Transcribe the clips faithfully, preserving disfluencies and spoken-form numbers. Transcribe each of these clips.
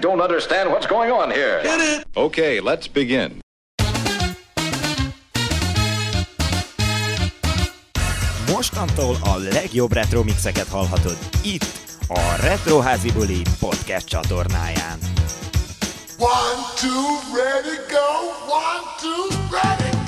don't understand what's going on here. Get it? Okay, let's begin. Mostantól a legjobb retro mixeket hallhatod itt, a Retroházi Buli podcast csatornáján. One, two, ready, go! One, two, ready, go!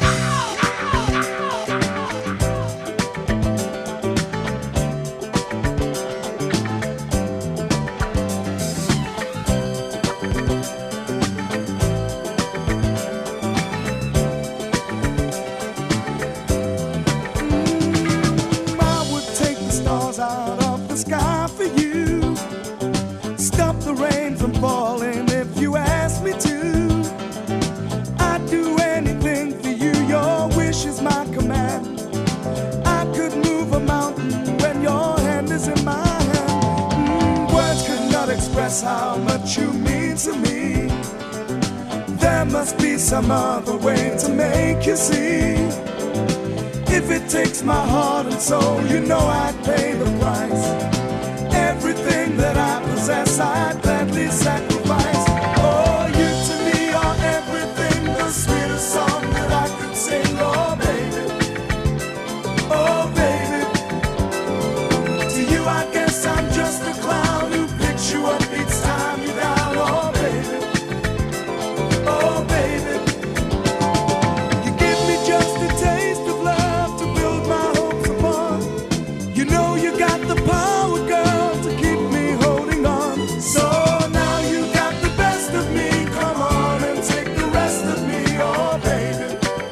Falling if you ask me to. I'd do anything for you, your wish is my command. I could move a mountain when your hand is in my hand. mm, Words could not express how much you mean to me. There must be some other way to make you see. If it takes my heart and soul, you know I'd pay the price. Everything that I possess, I'd gladly sacrifice. Oh, you to me are everything, the sweetest song that I could sing. Oh, baby, oh, baby. To you, I guess I'm just a clown who picks you up each time you're down. Oh, baby, oh, baby. You give me just a taste of love to build my hopes upon. You know you got the power, girl. So now you got the best of me. Come on and take the rest of me, oh baby.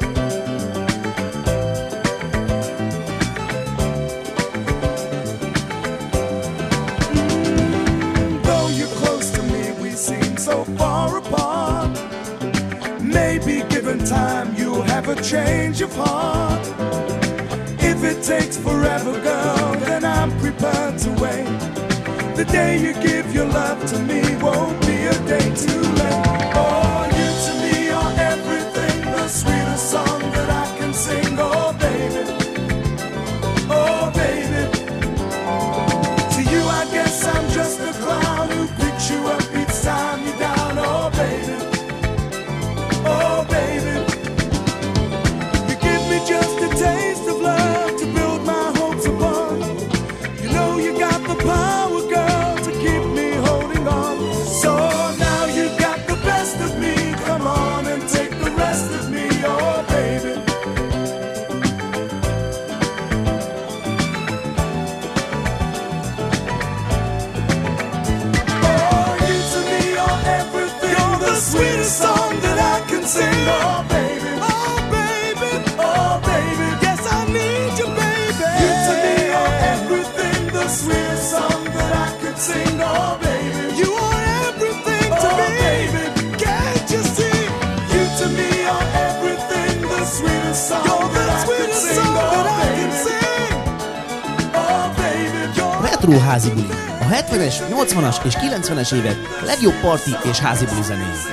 mm, Though you're close to me, we seem so far apart. Maybe given time you'll have a change of heart. If it takes forever, girl, then I'm prepared to wait. The day you give your love to me won't be a day too late. Oh, you to me are everything, the sweetest song that I can sing. Oh, baby, oh, baby. To you, I guess I'm just a clown who picks you up each time you're down. Oh, baby, oh, baby. You give me just a taste of love to build my hopes upon. You know you got the power. Sweetest song that I can sing. Oh baby, oh baby, oh baby. Yes, I need you, baby. You to me are everything, the sweetest song that I could sing. Oh baby, you are everything to oh, me, baby. Can't you see? You to me are everything, the sweetest song You're that the sweetest I could sing. Song oh, that I can sing. Oh baby, Retroházi Buli. A hetvenes, nyolcvanas és kilencvenes évek legjobb parti és házi buli zenéi.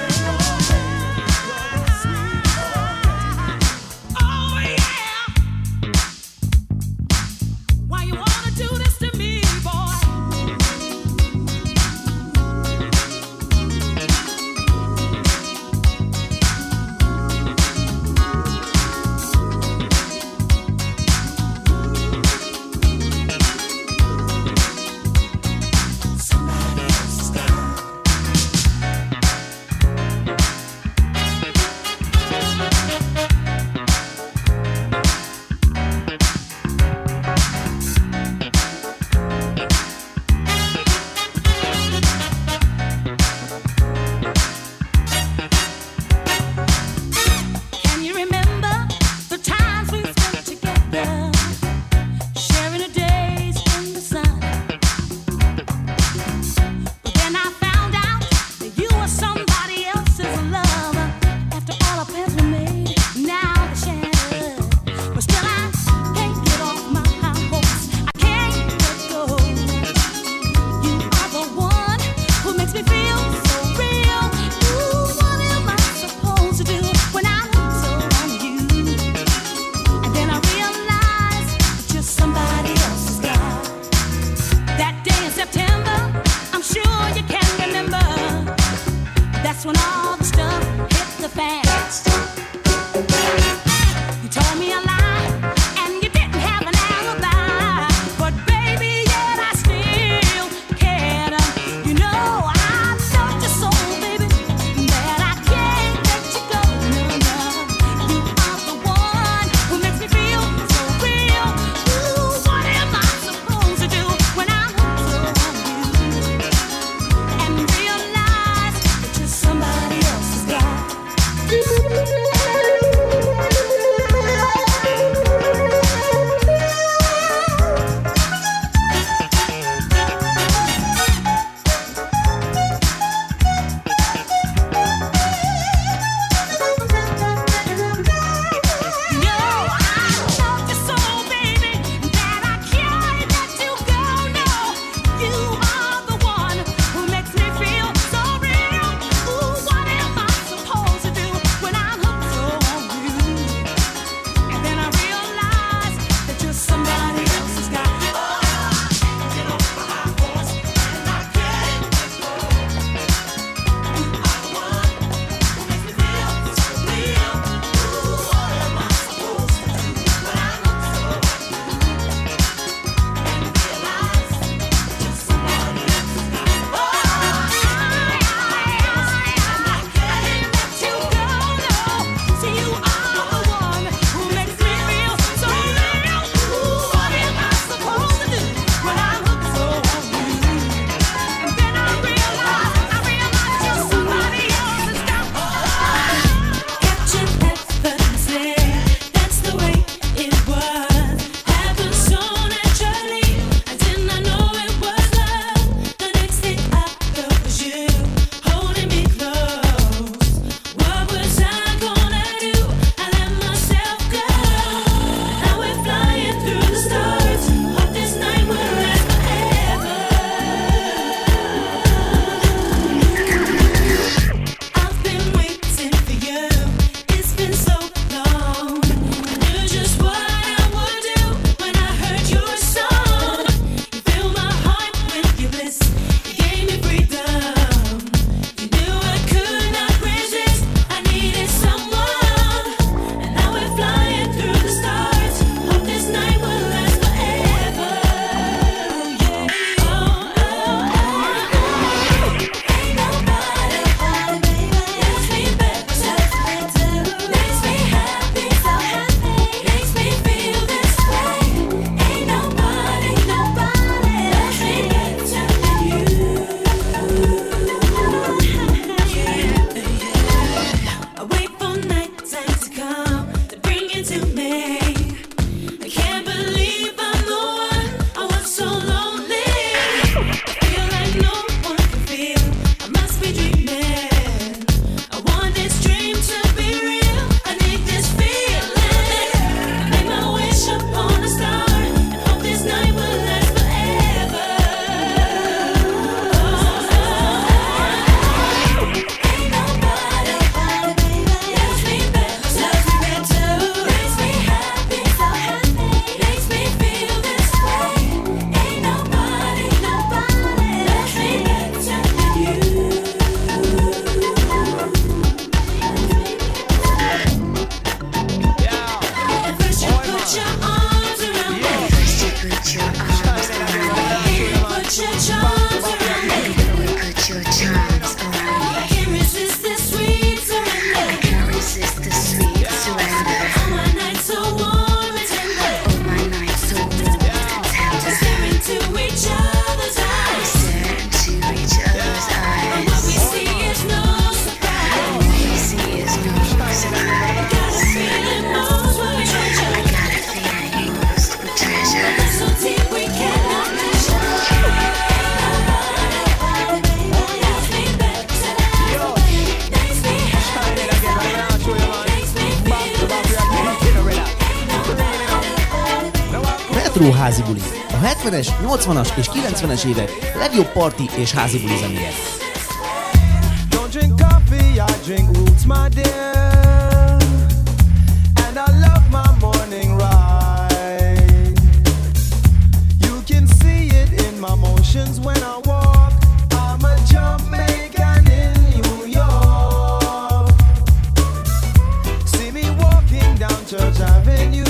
Retro házi buli. A hetvenes, nyolcvanas és kilencvenes évek legjobb parti és házi buli zenéje. Don't drink coffee, I drink roots, my dear. And I love my morning ride. You can see it in my motions when I walk. I'm a Jamaican in New York. See me walking down Church Avenue.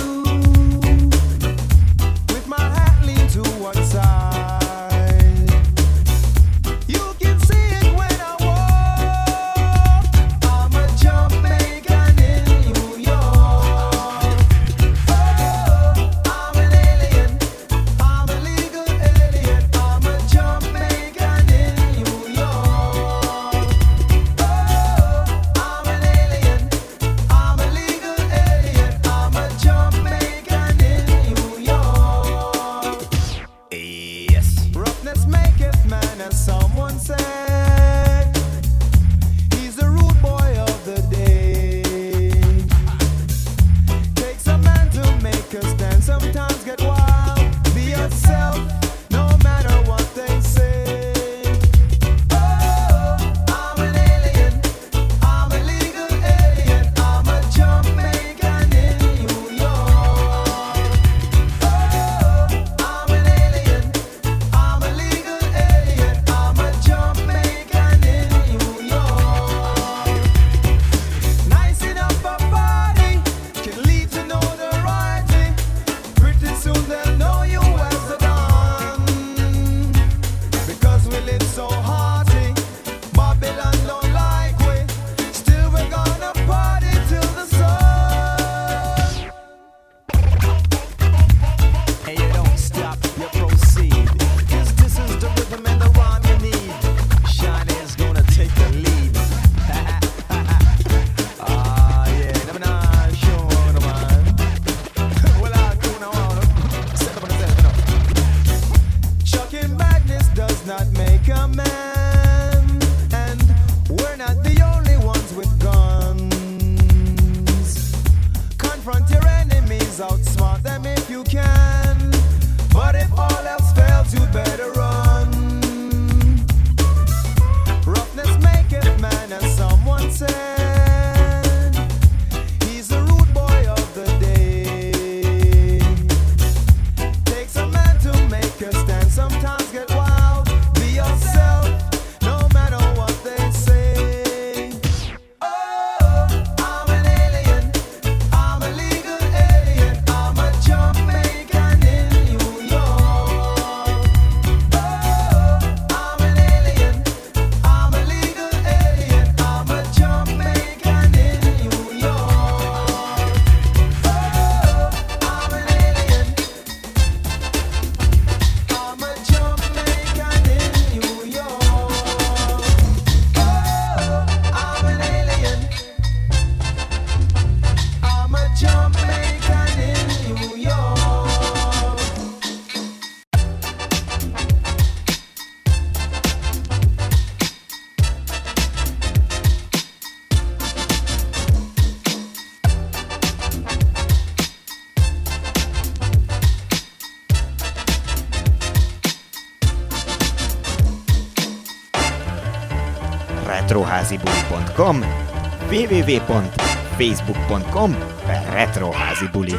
retroházibuli pont com, double-u double-u double-u pont facebook pont com per retroházibuli.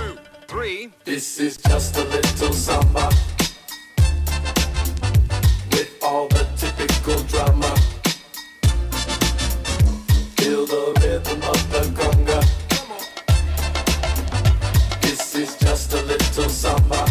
This is just a little samba with all the typical drama. Feel the rhythm of the conga. This is just a little samba.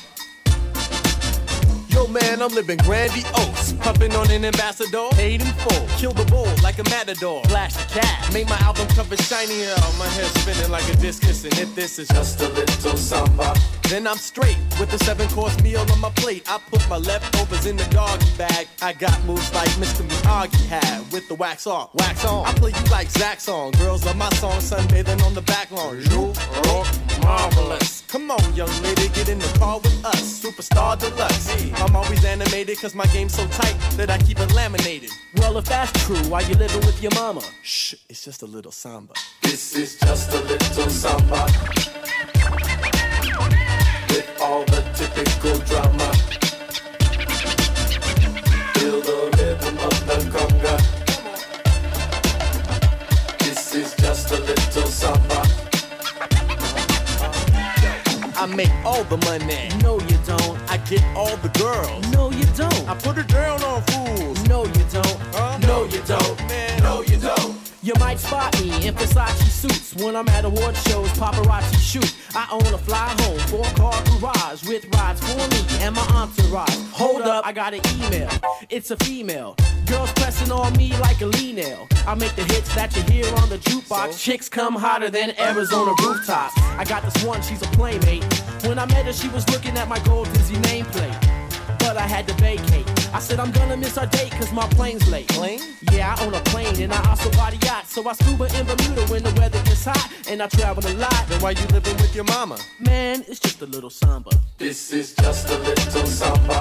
Yo man, I'm living grandiose, puffin' on an ambassador, paid in full, kill the bull like a matador, flash the cat, make my album cover shinier, my hair spinning like a discus, and if this is just a little samba, then I'm straight with the seven course meal on my plate. I put my leftovers in the doggy bag. I got moves like Mister Miyagi had with the wax off, wax on. I play you like Zach's song, girls love my song, sunbathing on the back lawn. You rock marvelous. Come on, young lady, get in the car with us. Superstar deluxe. Hey. I'm always animated cause my game's so tight that I keep it laminated. Well, if that's true, why you living with your mama? Shh, it's just a little samba. This is just a little samba with all all the typical drama. Feel the rhythm of the conga. This is just a little samba. I make all the money. No, you don't. I get all the girls. No, you don't. I put it down on fools. No, you don't. Huh? No, you don't. Man, no, you don't. You might spot me in Versace suits when I'm at award shows, paparazzi shoot. I own a fly home, four-car garage with rides for me and my entourage. Hold up, I got an email. It's a female. Girls pressing on me like a lean nail. I make the hits that you hear on the jukebox. So? Chicks come hotter than Arizona rooftops. I got this one, she's a playmate. When I met her, she was looking at my gold Disney nameplate. But I had to vacate. I said I'm gonna miss our date cause my plane's late. Plane? Yeah, I own a plane and I also bought a yacht. So I scuba in Bermuda when the weather gets hot. And I travel a lot. Then why you living with your mama? Man, it's just a little samba. This is just a little samba.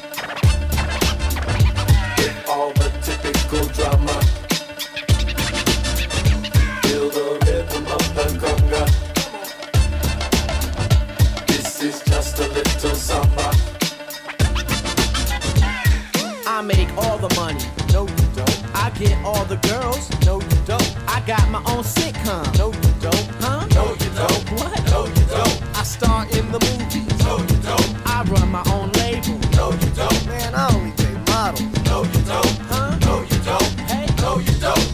With all the typical drama. Feel the rhythm of the conga. This is just a little samba. I make all the money. No, you don't. I get all the girls. No, you don't. I got my own sitcom. No, you don't. Huh? No, you don't. What? No, you don't. I star in the movies. No, you don't. I run my own label. No, you don't. Man, I only take models. No, you don't. Huh? No, you don't. Hey. No, you don't.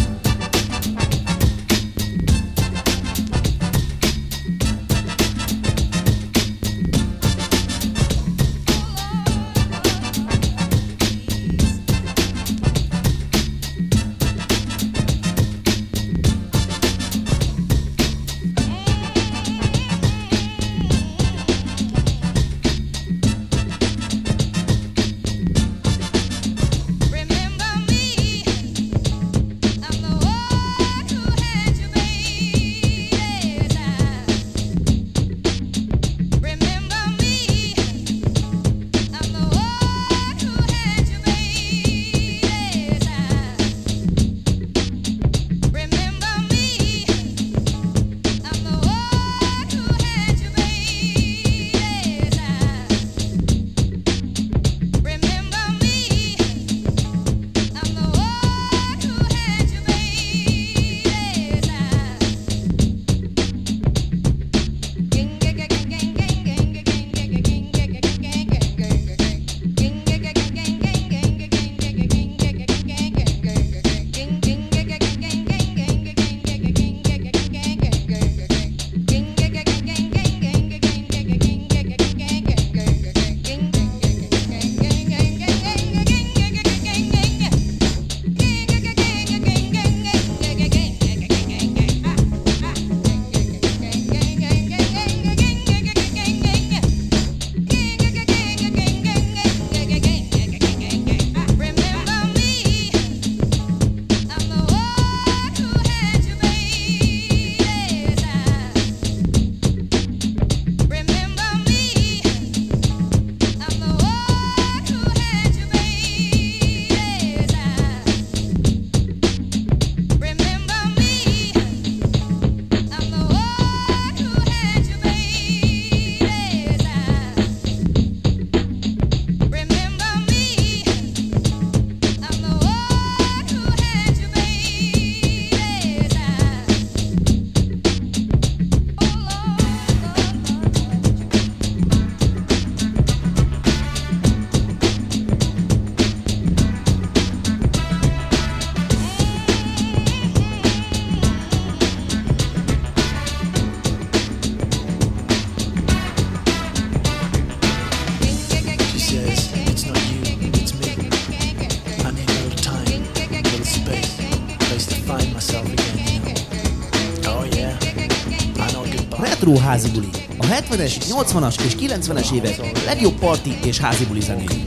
Retro házi buli. A hetvenes, nyolcvanas és kilencvenes évek legjobb parti és házi buli zenéi.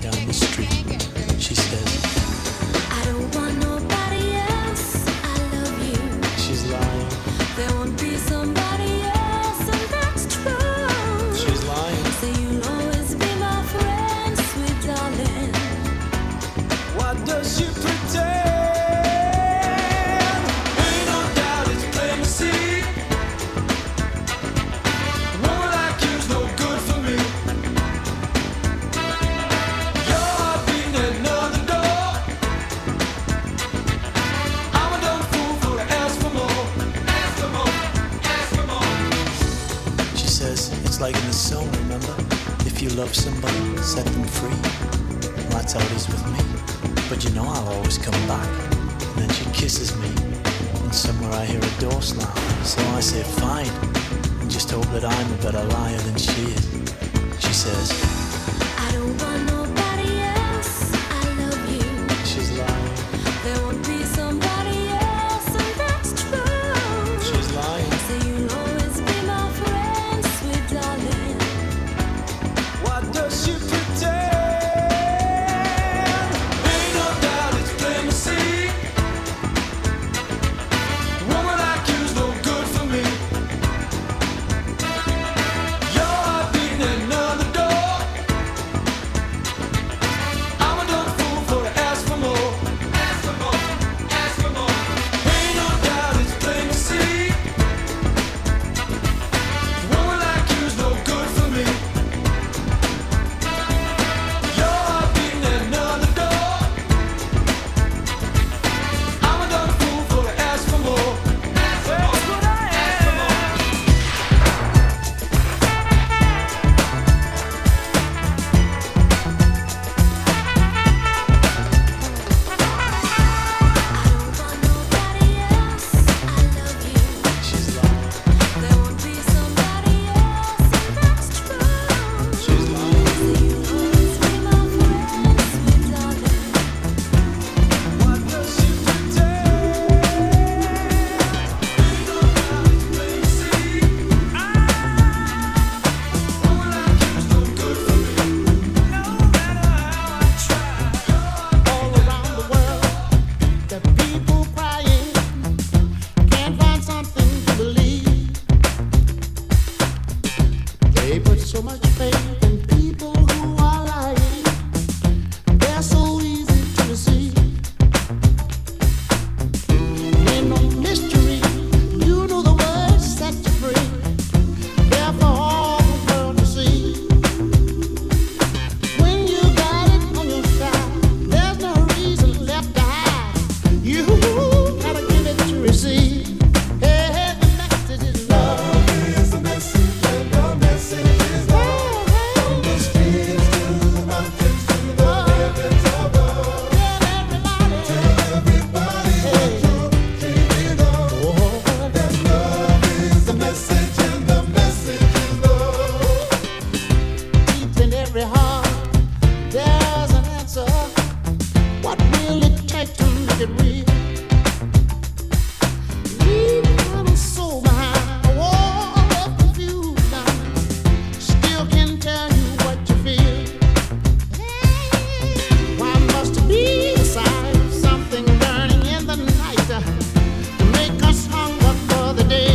Woman like you's no good for me. like in the song, remember? If you love somebody, set them free. Well, that's how it is with me. But you know I'll always come back. And then she kisses me, and somewhere I hear a door slam. So I say fine, and just hope that I'm a better liar than she is. She says, I don't want nobody else, I love you. She's lying. There won't be somebody else, and that's true. She's lying. So you'll always be my friend, sweet darling. What does she pretend? Ain't no doubt it's plain to see. Woman like you's no good for me. Your heart beating another door. I'm a dumb fool for to ask for more. Ask for more, ask for more. Ain't no doubt it's plain to see. Woman like you's no good for me. Your heart beating another door. I'm a dumb fool for to ask for more. Ask for more, ask for more. I don't want nobody else, I love you. She's lying. There won't be somebody else, and that's true. She's lying. So you'll always be my friend, sweet darling. What does she pretend? Ain't no doubt it's plain to see. Woman like you's no good for me. No matter how I try. All around the world, there are people crying, can't find something to believe. They put so much faith in people who are lying. They're so easy to deceive. Ain't no mystery, you know the words set you free. They're for all the world to see. When you got it on your side, there's no reason left to hide. You gotta give it to receive. Hey, hey, the message is love. Is the message and the message is love. From the streets to the mountains to the heavens above. Tell everybody, Tell everybody what you're dreaming of. That love is the message and the message is love. deep in every heart, there's an answer. What will it take to make it real? Leave my soul behind, a wall of confusion. Still can tell you what you feel. Why must it be the sign of something burning in the night uh, to make us hunger for the day?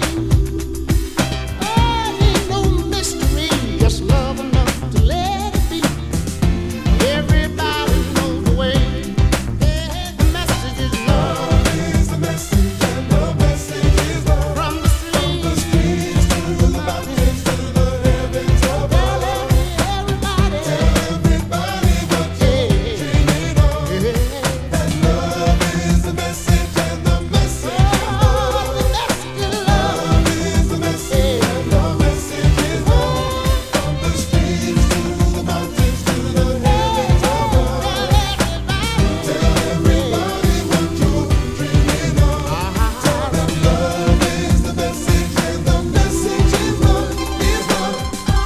Oh, ain't no mystery, just love enough to let it be. Everybody knows the way. Hey, the message is love. Is the message and the message is love. From the streets, Streets to the mountains to the heavens above. tell everybody, Everybody what you're dreaming of. That love is the message and the message is oh, love. the message is love. Love is the message and the message is love. From the streets to the mountains to the heavens above. Tell everybody what you're dreaming of. Tell them love is the message and the message is love. Is love.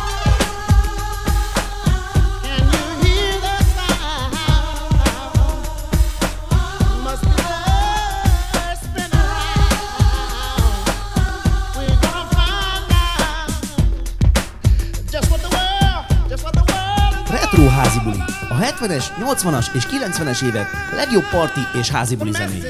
Can you hear the sound? Must be love spinning around. We're gonna find out just what the world, just what the world is. Retro házi buli. A hetvenes, nyolcvanas és kilencvenes évek legjobb parti és házi buli zenéi.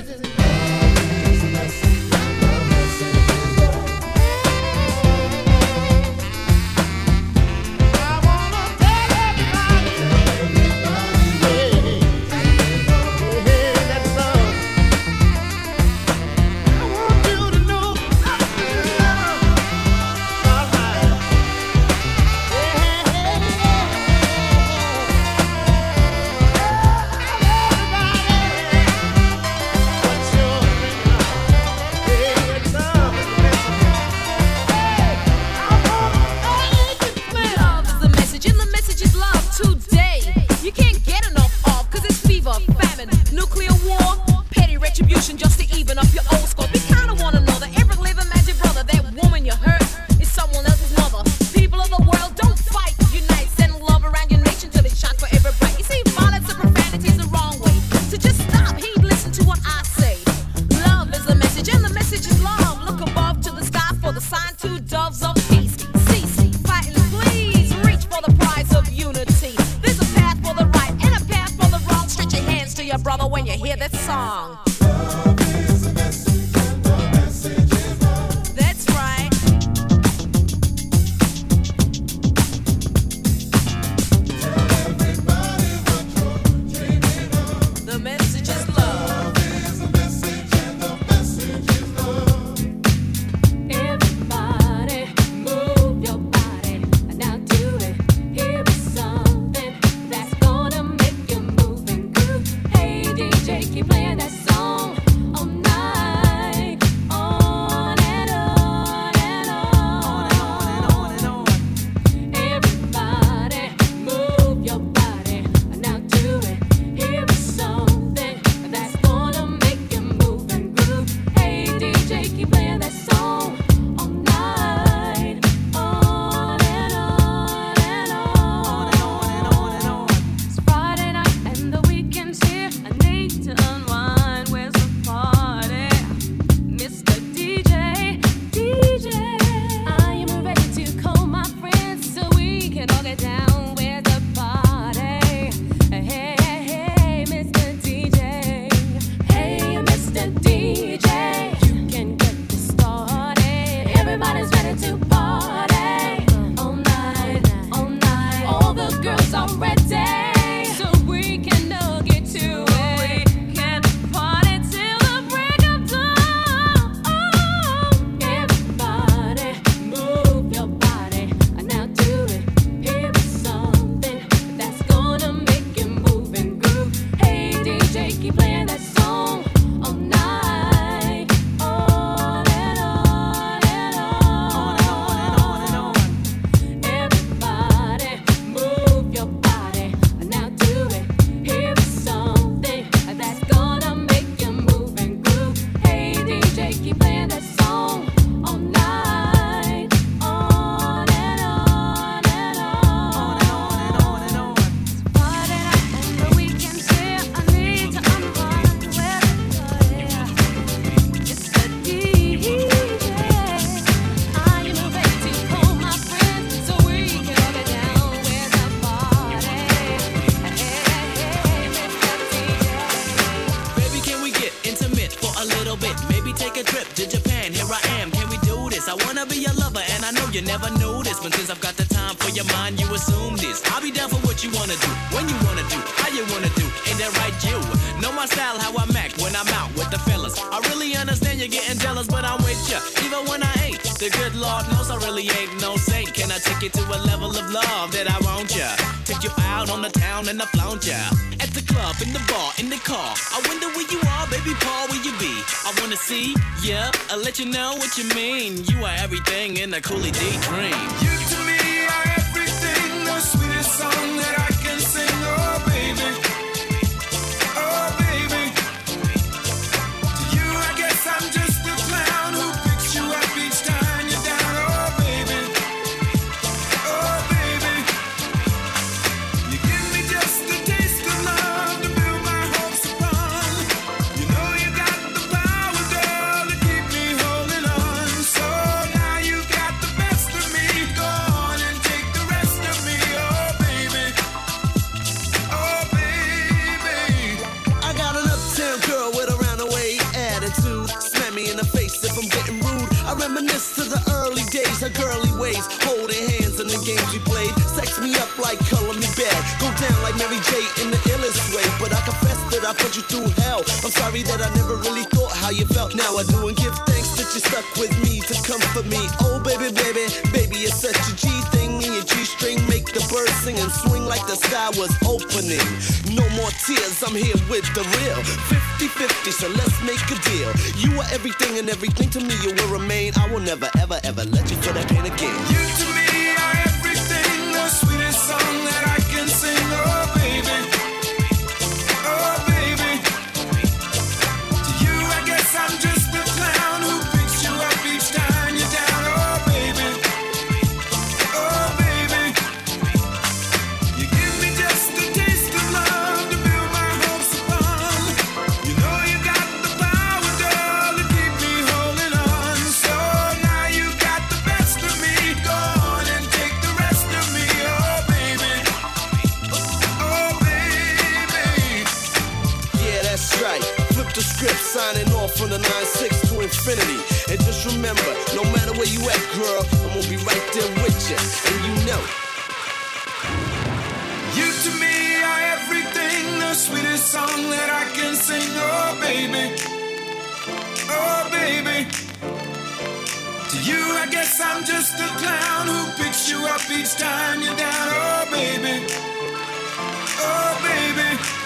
I wanna tell everybody, hey, hey, hey, that's love. I want you to know I feel love. All right. Hey, hey, hey, hey. Tell everybody your brother when you hear this song. That's right. The message is love. Everybody move your body. Now do it. Here is something that's gonna make you move and groove. Hey D J, keep playing that song all night, on and on and on and on and on. Everybody move your body. Now do it. Here is something that's gonna make you move and groove. Hey D J, keep playing that song all night, on and on and on and on and on. It's Friday night and the weekend's here. I need to unwind. Where's the party, Mister D J? D J, I am ready to call my friends so we can all get down. Where's the party? Hey, hey, hey, Mister D J. Hey, Mister D J, you can get this started. Everybody's ready to party all night, all night. All the girls are ready, so we can all get to it. Can party till the break of dawn. Everybody move your body. Now do it. Here is something that's gonna make you move and groove. Hey D J, keep playing that song all night, on and on and on and on and on. Everybody move your body. Now do it. Here is something that's gonna make you move and groove. Hey D J, keep playing that song all night, on and on and on and on and on. It's Friday night and the weekend's here. I need to unwind. Where's the party, Mister D J? I am ready to call my friends so we can all get down. Where's the party? Hey, hey, Mister D J. Baby, can we get intimate for a little bit? Maybe take a trip to Japan. Here I am. Can we do this? I wanna be your lover, and I know you never knew this, but since I've got the time for your mind, you assume this. I'll be down for what you wanna do, when you wanna do, how you wanna do. Ain't that right, you? Know my style, how I'm act when I'm out with the fellas. I really understand you're getting jealous, but I'm with ya, even when I ain't. The good Lord knows I really ain't no saint. Can I take you to a level of love that I want ya? Take you out on the town and I flaunt ya. At the club, in the bar, in the car. I wonder where you are, baby Paul, where you be? I wanna see, yeah, I'll let you know what you mean. You are everything in the Cooley D dream. You to me are everything, the sweetest song that I can sing. Oh baby, oh baby. To you I guess I'm just a clown who picks you up each time you're down. Oh baby, oh baby. You give me just a taste of love to build my hopes upon. You know you got the power, girl, to keep me holding on. So now you got the best of me. Go on and take the rest of me. Oh baby, oh baby. I got an uptown girl with a roundaway attitude. Smack me in the face if I'm getting rude. I reminisce to the early days, her girly ways, holding hands in the games we played. Sex me up like color me bad, go down like Mary J in the illest way. But I confess that I put you through hell. I'm sorry that I never really thought how you felt. Now I do and give thanks that you stuck with me to comfort me. Oh baby, baby, baby, it's such a G thing in your G-string. Make the birds sing and swing like the sky was opening. No more tears, I'm here with the real. fifty-fifty, so let's make a deal. You are everything and everything to me you will remain. I will never, ever, ever let you feel that pain again. You to me are everything, the sweetest song that I can sing. Oh baby, oh baby. To you I guess I'm just a clown who picks you up each time you're down. Oh baby, oh baby. You give me just a taste of love to build my hopes upon. You know you got the power, girl, to keep me holding on. So now you got the best of me. Go on and take the rest of me. Oh baby, signing off from the nine six to infinity. And just remember, no matter where you at, girl, I'm gonna be right there with you, and you know. You to me are everything, the sweetest song that I can sing. Oh baby, oh baby. To you I guess I'm just a clown who picks you up each time you're down. Oh baby, oh baby.